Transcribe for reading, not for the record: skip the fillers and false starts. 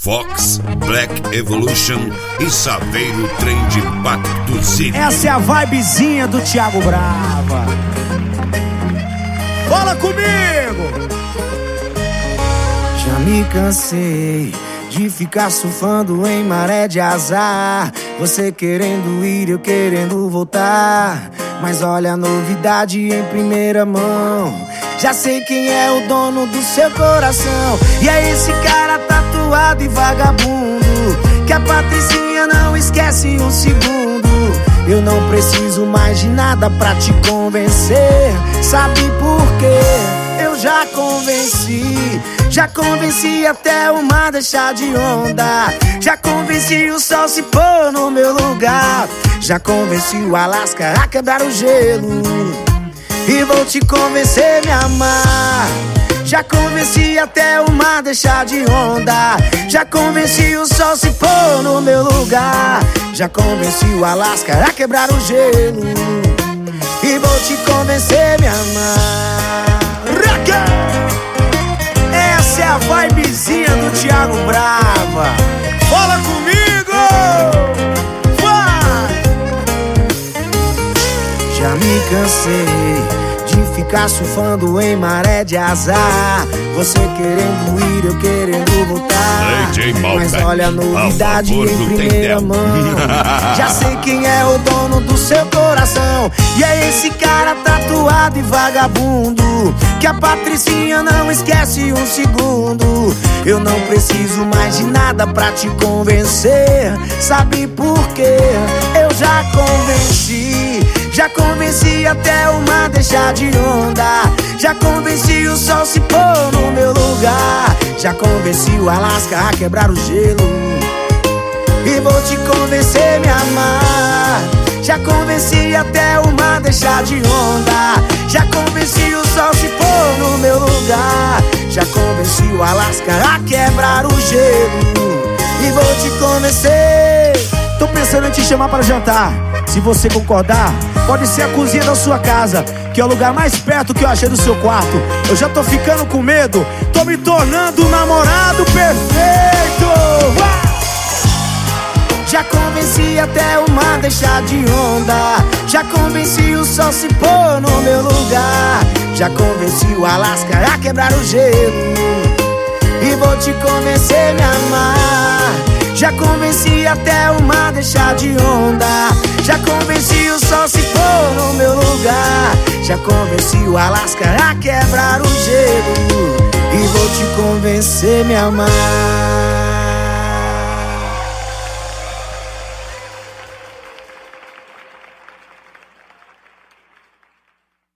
Fox, Black Evolution e Saveiro Trem de Impacto Zine. Essa é a vibezinha do Thiago Brava. Fala comigo! Já me cansei de ficar surfando em maré de azar. Você querendo ir, eu querendo voltar. Mas olha a novidade em primeira mão. Já sei quem é o dono do seu coração. E é esse cara tatuado e vagabundo que a Patricinha não esquece um segundo. Eu não preciso mais de nada pra te convencer. Sabe por quê? Eu já convenci até o mar deixar de onda. Já convenci o sol se pôr no meu lugar. Já convenci o Alasca a quebrar o gelo. E vou te convencer a me amar. Já convenci até o mar deixar de onda. Já convenci o sol se pôr no meu lugar. Já convenci o Alasca a quebrar o gelo. E vou te convencer a me amar. Essa é a vibezinha do Thiago Brava. Fala comigo! Vai! Já me cansei de ficar surfando em maré de azar. Você querendo ir, eu querendo voltar. Mas olha a novidade em primeira mão. Já sei quem é o dono do seu coração. E é esse cara tatuado e vagabundo que a Patricinha não esquece um segundo. Eu não preciso mais de nada pra te convencer. Sabe por quê? Eu já convenci até o mar deixar de onda. Já convenci o sol se pôr no meu lugar. Já convenci o Alasca a quebrar o gelo. E vou te convencer a me amar. Já convenci até o mar deixar de onda. Já convenci o sol se pôr no meu lugar. Já convenci o Alasca a quebrar o gelo. E vou te convencer. Tô pensando em te chamar para jantar. Se você concordar, pode ser a cozinha da sua casa, que é o lugar mais perto que eu achei do seu quarto. Eu já tô ficando com medo, tô me tornando um namorado perfeito. Já convenci até o mar deixar de onda. Já convenci o sol se pôr no meu lugar. Já convenci o Alasca a quebrar o gelo. E vou te convencer a me amar. Já convenci até o mar deixar de onda. Já convenci o sol se pôr no meu lugar. Já convenci o Alasca a quebrar o gelo. E vou te convencer a me amar.